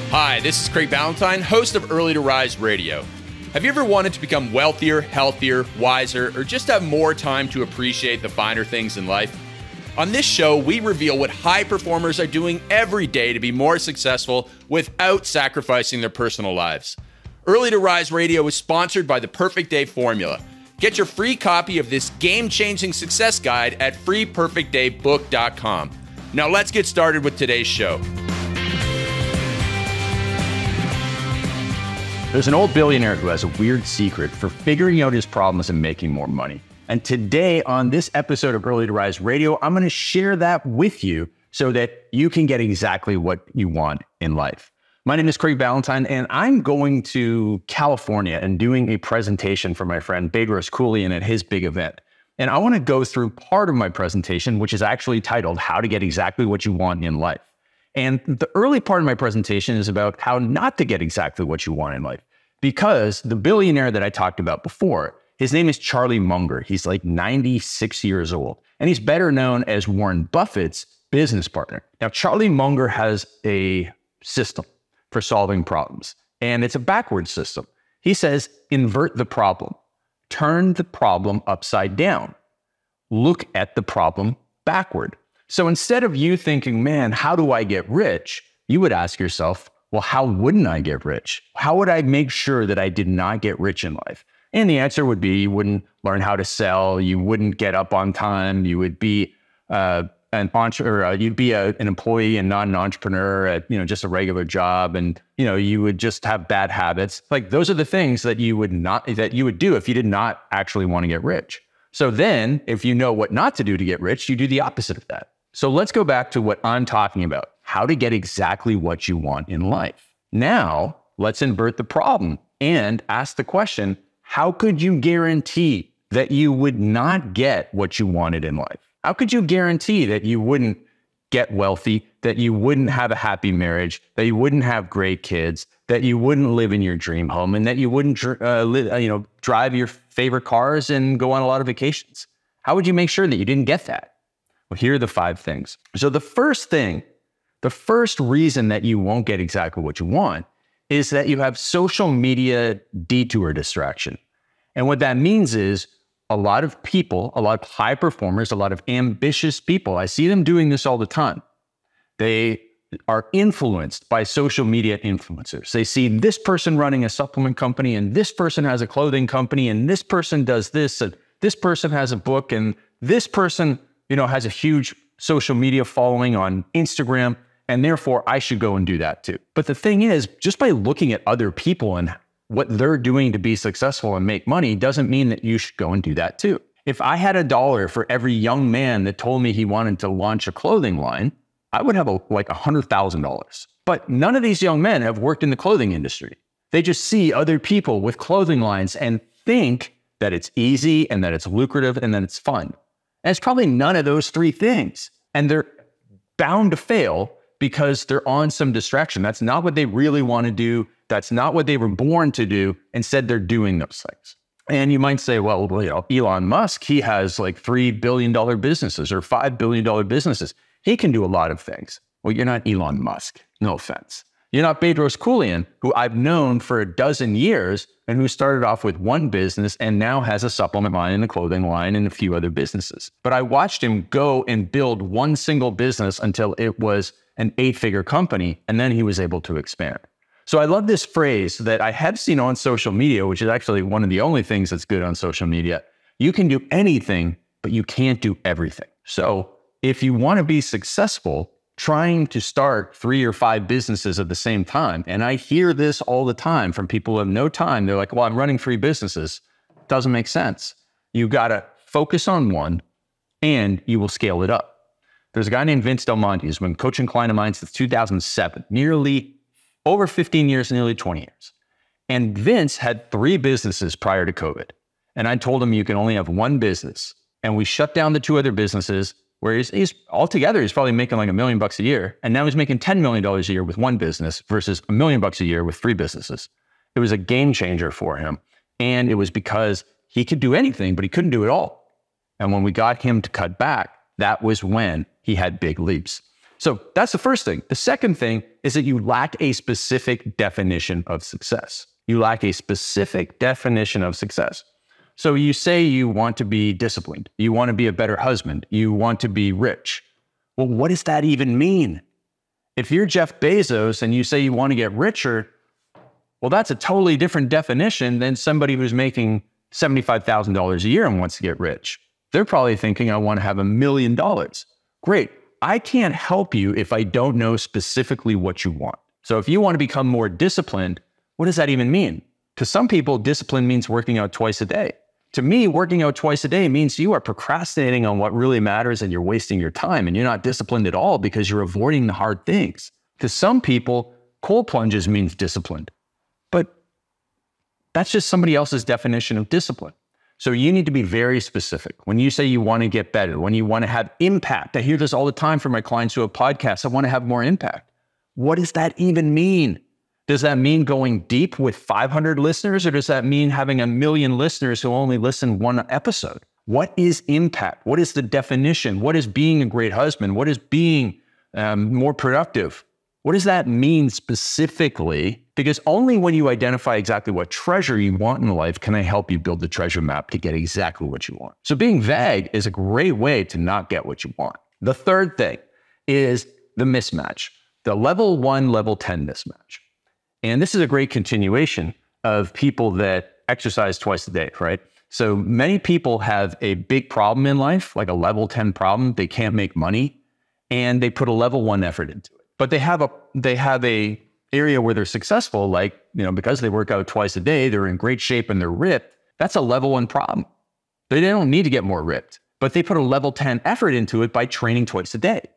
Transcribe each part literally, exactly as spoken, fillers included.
Hi, this is Craig Ballantyne, host of Early to Rise Radio. Have you ever wanted to become wealthier, healthier, wiser, or just have more time to appreciate the finer things in life? On this show, we reveal what high performers are doing every day to be more successful without sacrificing their personal lives. Early to Rise Radio is sponsored by the Perfect Day Formula. Get your free copy of this game-changing success guide at free perfect day book dot com. Now let's get started with today's show. There's an old billionaire who has a weird secret for figuring out his problems and making more money. And today on this episode of Early to Rise Radio, I'm going to share that with you so that you can get exactly what you want in life. My name is Craig Ballantyne, and I'm going to California and doing a presentation for my friend Bedros Keuilian at his big event. And I want to go through part of my presentation, which is actually titled How to Get Exactly What You Want in Life. And the early part of my presentation is about how not to get exactly what you want in life. Because the billionaire that I talked about before, his name is Charlie Munger. He's like ninety-six years old, and he's better known as Warren Buffett's business partner. Now, Charlie Munger has a system for solving problems, and it's a backwards system. He says, invert the problem, turn the problem upside down, look at the problem backward. So instead of you thinking, man, how do I get rich? You would ask yourself, well, how wouldn't I get rich? How would I make sure that I did not get rich in life? And the answer would be you wouldn't learn how to sell, you wouldn't get up on time, you would be uh, an entrepreneur, uh, you'd be a, an employee and not an entrepreneur at you know just a regular job, and you know you would just have bad habits. Like those are the things that you would not that you would do if you did not actually want to get rich. So then, if you know what not to do to get rich, you do the opposite of that. So let's go back to what I'm talking about, how to get exactly what you want in life. Now, let's invert the problem and ask the question, how could you guarantee that you would not get what you wanted in life? How could you guarantee that you wouldn't get wealthy, that you wouldn't have a happy marriage, that you wouldn't have great kids, that you wouldn't live in your dream home, and that you wouldn't uh, live, you know, drive your favorite cars and go on a lot of vacations? How would you make sure that you didn't get that? Well, here are the five things. So the first thing, the first reason that you won't get exactly what you want is that you have social media detour distraction. And what that means is a lot of people, a lot of high performers, a lot of ambitious people, I see them doing this all the time. They are influenced by social media influencers. They see this person running a supplement company, and this person has a clothing company, and this person does this, and this person has a book, and this person, you know, has a huge social media following on Instagram, and therefore I should go and do that too. But the thing is, just by looking at other people and what they're doing to be successful and make money doesn't mean that you should go and do that too. If I had a dollar for every young man that told me he wanted to launch a clothing line, I would have a, like one hundred thousand dollars. But none of these young men have worked in the clothing industry. They just see other people with clothing lines and think that it's easy and that it's lucrative and that it's fun. And it's probably none of those three things. And they're bound to fail because they're on some distraction. That's not what they really want to do. That's not what they were born to do. Instead, they're doing those things. And you might say, well, you know, Elon Musk, he has like three billion dollars businesses or five billion dollars businesses. He can do a lot of things. Well, you're not Elon Musk. No offense. You're not Bedros Keuilian, who I've known for a dozen years and who started off with one business and now has a supplement line and a clothing line and a few other businesses. But I watched him go and build one single business until it was an eight-figure company, and then he was able to expand. So I love this phrase that I have seen on social media, which is actually one of the only things that's good on social media. You can do anything, but you can't do everything. So if you want to be successful, trying to start three or five businesses at the same time, and I hear this all the time from people who have no time. They're like, well, I'm running three businesses. Doesn't make sense. You got to focus on one and you will scale it up. There's a guy named Vince Del Monte who's been coaching client of mine since two thousand seven, nearly over fifteen years, nearly twenty years. And Vince had three businesses prior to COVID. And I told him you can only have one business. And we shut down the two other businesses where he's, he's altogether, he's probably making like a million bucks a year. And now he's making ten million dollars a year with one business versus a million bucks a year with three businesses. It was a game changer for him. And it was because he could do anything, but he couldn't do it all. And when we got him to cut back, that was when he had big leaps. So that's the first thing. The second thing is that you lack a specific definition of success. You lack a specific definition of success. So you say you want to be disciplined. You want to be a better husband. You want to be rich. Well, what does that even mean? If you're Jeff Bezos and you say you want to get richer, well, that's a totally different definition than somebody who's making seventy-five thousand dollars a year and wants to get rich. They're probably thinking, I want to have a million dollars. Great. I can't help you if I don't know specifically what you want. So if you want to become more disciplined, what does that even mean? To some people, discipline means working out twice a day. To me, working out twice a day means you are procrastinating on what really matters and you're wasting your time and you're not disciplined at all because you're avoiding the hard things. To some people, cold plunges means disciplined, but that's just somebody else's definition of discipline. So you need to be very specific. When you say you want to get better, when you want to have impact, I hear this all the time from my clients who have podcasts, I want to have more impact. What does that even mean? Does that mean going deep with five hundred listeners, or does that mean having a million listeners who only listen one episode? What is impact? What is the definition? What is being a great husband? What is being um, more productive? What does that mean specifically? Because only when you identify exactly what treasure you want in life can I help you build the treasure map to get exactly what you want. So being vague is a great way to not get what you want. The third thing is the mismatch, the level one, level ten mismatch. And this is a great continuation of people that exercise twice a day, right? So many people have a big problem in life, like a level ten problem. They can't make money and they put a level one effort into it. But they have a they have a area where they're successful, like, you know, because they work out twice a day, they're in great shape and they're ripped. That's a level one problem. They don't need to get more ripped, but they put a level ten effort into it by training twice a day.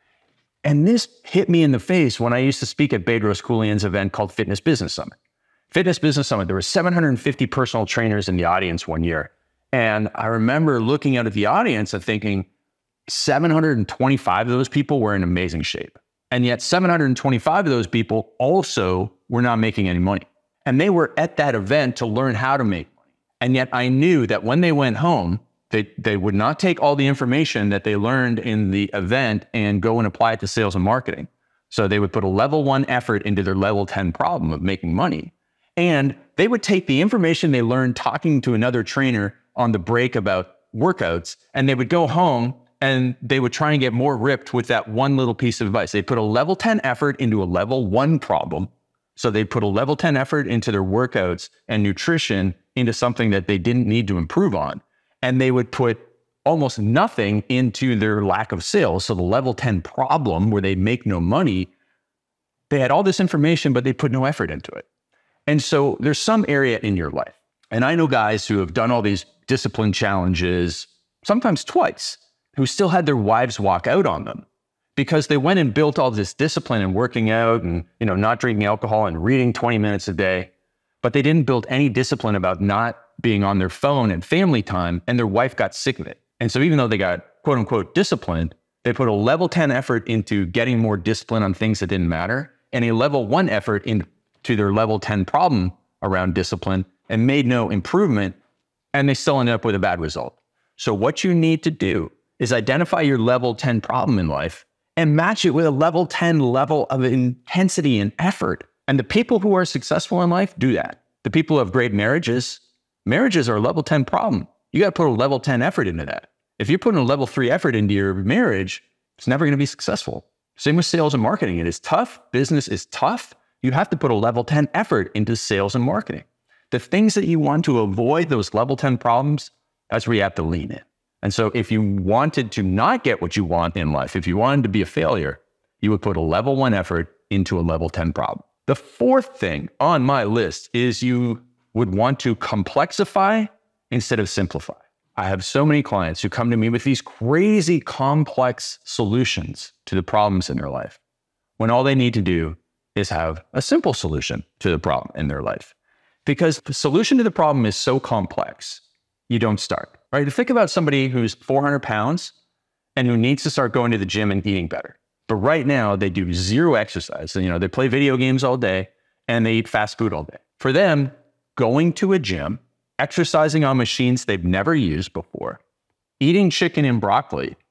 And this hit me in the face when I used to speak at Bedros Keuilian's event called Fitness Business Summit. Fitness Business Summit, there were seven hundred fifty personal trainers in the audience one year. And I remember looking out at the audience and thinking, seven hundred twenty-five of those people were in amazing shape. And yet seven hundred twenty-five of those people also were not making any money. And they were at that event to learn how to make money. And yet I knew that when they went home, they, they would not take all the information that they learned in the event and go and apply it to sales and marketing. So they would put a level one effort into their level ten problem of making money. And they would take the information they learned talking to another trainer on the break about workouts, and they would go home and they would try and get more ripped with that one little piece of advice. They put a level ten effort into a level one problem. So they put a level ten effort into their workouts and nutrition into something that they didn't need to improve on. And they would put almost nothing into their lack of sales. So the level ten problem where they make no money, they had all this information, but they put no effort into it. And so there's some area in your life. And I know guys who have done all these discipline challenges, sometimes twice, who still had their wives walk out on them because they went and built all this discipline and working out and, you know, not drinking alcohol and reading twenty minutes a day, but they didn't build any discipline about not being on their phone and family time, and their wife got sick of it. And so even though they got quote unquote disciplined, they put a level ten effort into getting more discipline on things that didn't matter and a level one effort into their level ten problem around discipline and made no improvement, and they still ended up with a bad result. So what you need to do is identify your level ten problem in life and match it with a level ten level of intensity and effort. And the people who are successful in life do that. The people who have great marriages, marriages are a level ten problem. You got to put a level ten effort into that. If you're putting a level three effort into your marriage, it's never going to be successful. Same with sales and marketing. It is tough. Business is tough. You have to put a level ten effort into sales and marketing. The things that you want to avoid, those level ten problems, that's where you have to lean in. And so if you wanted to not get what you want in life, if you wanted to be a failure, you would put a level one effort into a level ten problem. The fourth thing on my list is you would want to complexify instead of simplify. I have so many clients who come to me with these crazy complex solutions to the problems in their life, when all they need to do is have a simple solution to the problem in their life. Because the solution to the problem is so complex, you don't start, right? Think about somebody who's four hundred pounds and who needs to start going to the gym and eating better. But right now they do zero exercise. You know, they play video games all day and they eat fast food all day. For them, going to a gym, exercising on machines they've never used before, eating chicken and broccoli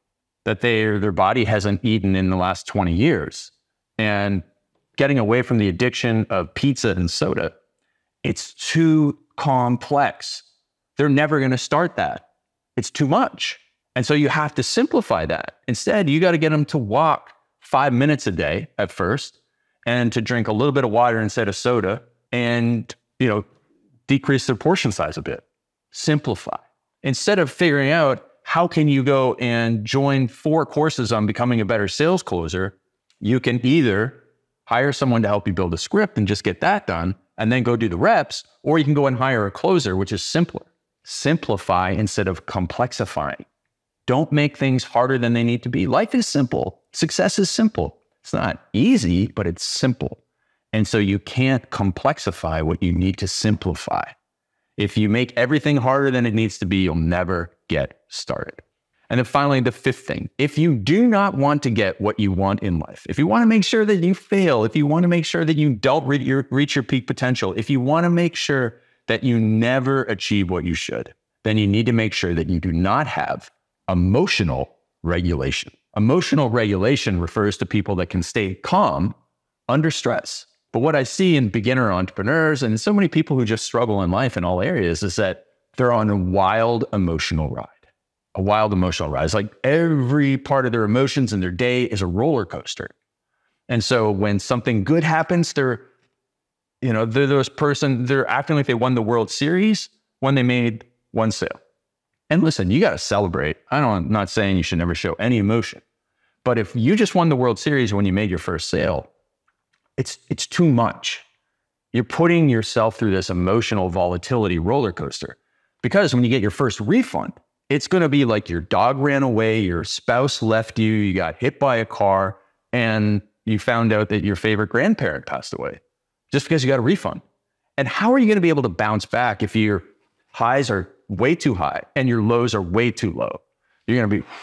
that they, their body hasn't eaten in the last twenty years. And getting away from the addiction of pizza and soda, it's too complex. They're never going to start that. It's too much. And so you have to simplify that. Instead, you got to get them to walk five minutes a day at first, and to drink a little bit of water instead of soda, and, you know, decrease their portion size a bit. Simplify. Instead of figuring out how can you go and join four courses on becoming a better sales closer, you can either hire someone to help you build a script and just get that done, and then go do the reps, or you can go and hire a closer, which is simpler. Simplify instead of complexifying. Don't make things harder than they need to be. Life is simple. Success is simple. It's not easy, but it's simple. And so you can't complexify what you need to simplify. If you make everything harder than it needs to be, you'll never get started. And then finally, the fifth thing, if you do not want to get what you want in life, if you want to make sure that you fail, if you want to make sure that you don't re- your, reach your peak potential, if you want to make sure that you never achieve what you should, then you need to make sure that you do not have emotional regulation. Emotional regulation refers to people that can stay calm under stress. But what I see in beginner entrepreneurs and so many people who just struggle in life in all areas is that they're on a wild emotional ride. A wild emotional ride. It's like every part of their emotions in their day is a roller coaster. And so when something good happens, they're, you know, they're those person, they're acting like they won the World Series when they made one sale. And listen, you got to celebrate. I don't, I'm not saying you should never show any emotion. But if you just won the World Series when you made your first sale, it's it's too much. You're putting yourself through this emotional volatility roller coaster. Because when you get your first refund, it's going to be like your dog ran away, your spouse left you, you got hit by a car, and you found out that your favorite grandparent passed away just because you got a refund. And how are you going to be able to bounce back if your highs are way too high and your lows are way too low? You're going to be...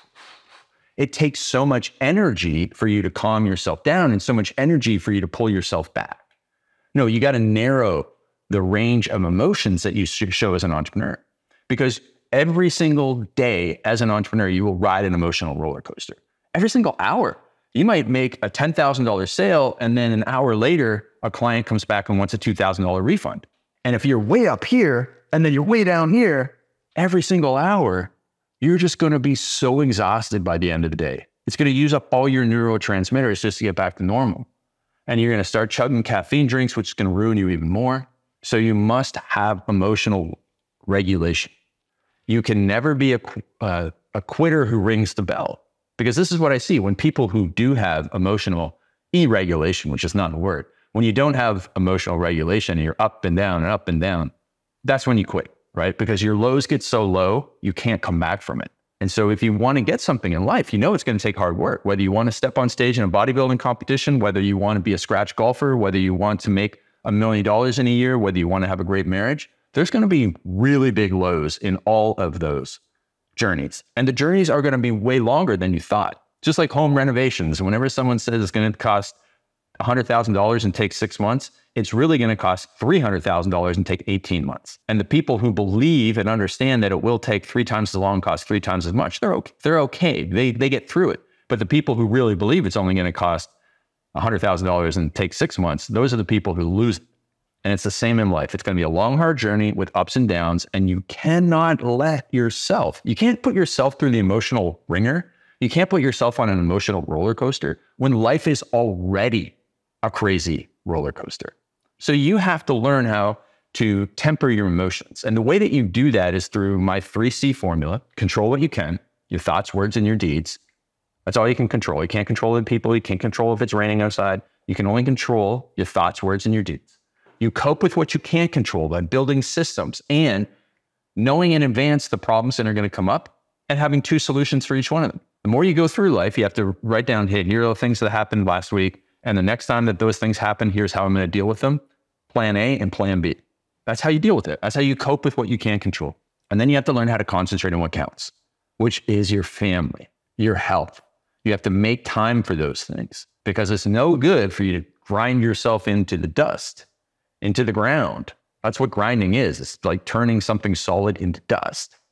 It takes so much energy for you to calm yourself down and so much energy for you to pull yourself back. No, you got to narrow the range of emotions that you show as an entrepreneur, because every single day as an entrepreneur, you will ride an emotional roller coaster. Every single hour, you might make a ten thousand dollars sale, and then an hour later, a client comes back and wants a two thousand dollars refund. And if you're way up here and then you're way down here, every single hour, you're just going to be so exhausted by the end of the day. It's going to use up all your neurotransmitters just to get back to normal. And you're going to start chugging caffeine drinks, which is going to ruin you even more. So you must have emotional regulation. You can never be a, uh, a quitter who rings the bell, because this is what I see when people who do have emotional e-regulation, which is not a word, when you don't have emotional regulation and you're up and down and up and down, that's when you quit. Right? Because your lows get so low, you can't come back from it. And so if you want to get something in life, you know it's going to take hard work. Whether you want to step on stage in a bodybuilding competition, whether you want to be a scratch golfer, whether you want to make a million dollars in a year, whether you want to have a great marriage, there's going to be really big lows in all of those journeys. And the journeys are going to be way longer than you thought. Just like home renovations. Whenever someone says it's going to cost one hundred thousand dollars and take six months, it's really going to cost three hundred thousand dollars and take eighteen months. And the people who believe and understand that it will take three times as long, cost three times as much, they're okay. They're okay. They they get through it. But the people who really believe it's only going to cost one hundred thousand dollars and take six months, those are the people who lose it. And it's the same in life. It's going to be a long, hard journey with ups and downs, and you cannot let yourself, you can't put yourself through the emotional ringer. You can't put yourself on an emotional roller coaster when life is already a crazy roller coaster. So you have to learn how to temper your emotions. And the way that you do that is through my three C formula. Control what you can, your thoughts, words, and your deeds. That's all you can control. You can't control the people. You can't control if it's raining outside. You can only control your thoughts, words, and your deeds. You cope with what you can't control by building systems and knowing in advance the problems that are going to come up and having two solutions for each one of them. The more you go through life, you have to write down, hey, here are the things that happened last week. And the next time that those things happen, here's how I'm going to deal with them. Plan A and plan B. That's how you deal with it. That's how you cope with what you can't control. And then you have to learn how to concentrate on what counts, which is your family, your health. You have to make time for those things, because it's no good for you to grind yourself into the dust, into the ground. That's what grinding is. It's like turning something solid into dust.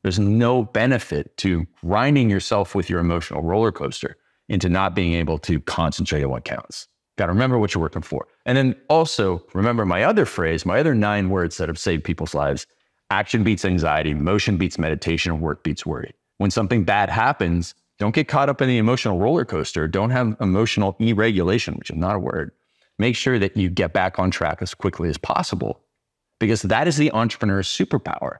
There's no benefit to grinding yourself with your emotional roller coaster into not being able to concentrate on what counts. Got to remember what you're working for. And then also remember my other phrase, my other nine words that have saved people's lives. Action beats anxiety, motion beats meditation, work beats worry. When something bad happens, don't get caught up in the emotional roller coaster. Don't have emotional deregulation, which is not a word. Make sure that you get back on track as quickly as possible, because that is the entrepreneur's superpower.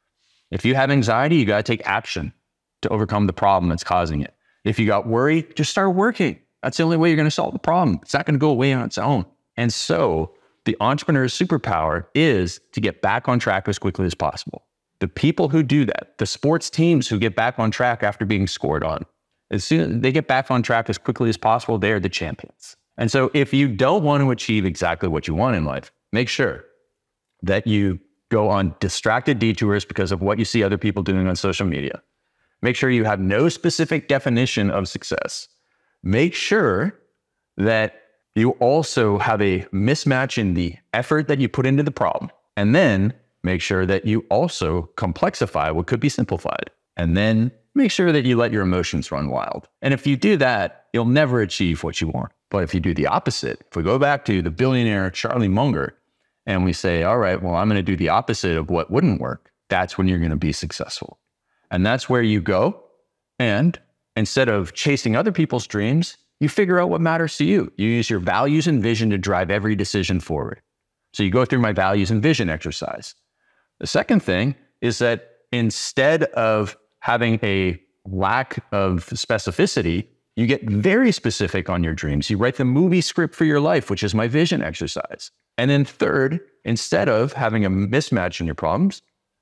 If you have anxiety, you got to take action to overcome the problem that's causing it. If you got worry, just start working. That's the only way you're going to solve the problem. It's not going to go away on its own. And so the entrepreneur's superpower is to get back on track as quickly as possible. The people who do that, the sports teams who get back on track after being scored on, as soon as they get back on track as quickly as possible, they're the champions. And so if you don't want to achieve exactly what you want in life, make sure that you go on distracted detours because of what you see other people doing on social media. Make sure you have no specific definition of success. Make sure that you also have a mismatch in the effort that you put into the problem. And then make sure that you also complexify what could be simplified. And then make sure that you let your emotions run wild. And if you do that, you'll never achieve what you want. But if you do the opposite, if we go back to the billionaire Charlie Munger and we say, all right, well, I'm going to do the opposite of what wouldn't work, that's when you're going to be successful. And that's where you go. And instead of chasing other people's dreams, you figure out what matters to you. You use your values and vision to drive every decision forward. So you go through my values and vision exercise. The second thing is that instead of having a lack of specificity, you get very specific on your dreams. You write the movie script for your life, which is my vision exercise. And then third, instead of having a mismatch in your problems,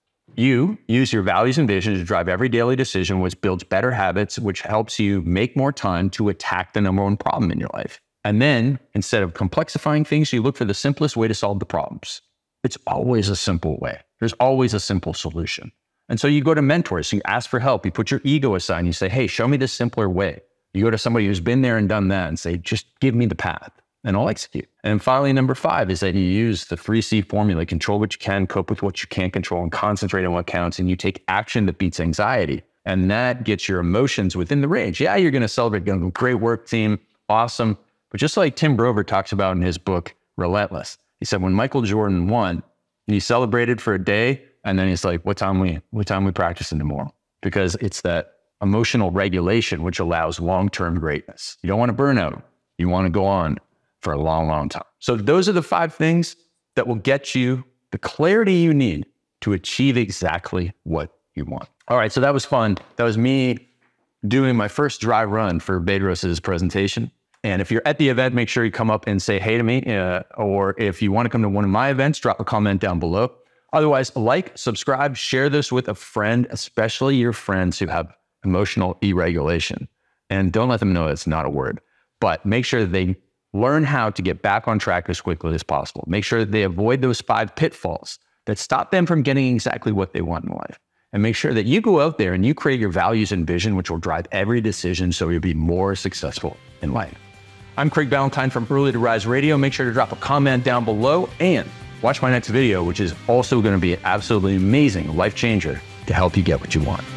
you use your values and vision to drive every daily decision, which builds better habits, which helps you make more time to attack the number one problem in your life. And then instead of complexifying things, you look for the simplest way to solve the problems. It's always a simple way. There's always a simple solution. And so you go to mentors, you ask for help, you put your ego aside and you say, hey, show me the simpler way. You go to somebody who's been there and done that and say, just give me the path and I'll execute. And finally, number five is that you use the three C formula: control what you can, cope with what you can't control, and concentrate on what counts. And you take action that beats anxiety. And that gets your emotions within the range. Yeah, you're going to celebrate, going to great work team, awesome. But just like Tim Grover talks about in his book, Relentless, he said when Michael Jordan won, he celebrated for a day, and then he's like, what time we, what time we practicing tomorrow? Because it's that emotional regulation which allows long-term greatness. You don't want to burn out. You want to go on for a long, long time. So those are the five things that will get you the clarity you need to achieve exactly what you want. All right, so that was fun. That was me doing my first dry run for Bedros' presentation. And if you're at the event, make sure you come up and say hey to me. Uh, or if you want to come to one of my events, drop a comment down below. Otherwise, like, subscribe, share this with a friend, especially your friends who have emotional deregulation. And don't let them know it's not a word, but make sure that they learn how to get back on track as quickly as possible. Make sure that they avoid those five pitfalls that stop them from getting exactly what they want in life. And make sure that you go out there and you create your values and vision, which will drive every decision so you'll be more successful in life. I'm Craig Ballantyne from Early to Rise Radio. Make sure to drop a comment down below and watch my next video, which is also going to be an absolutely amazing life changer to help you get what you want.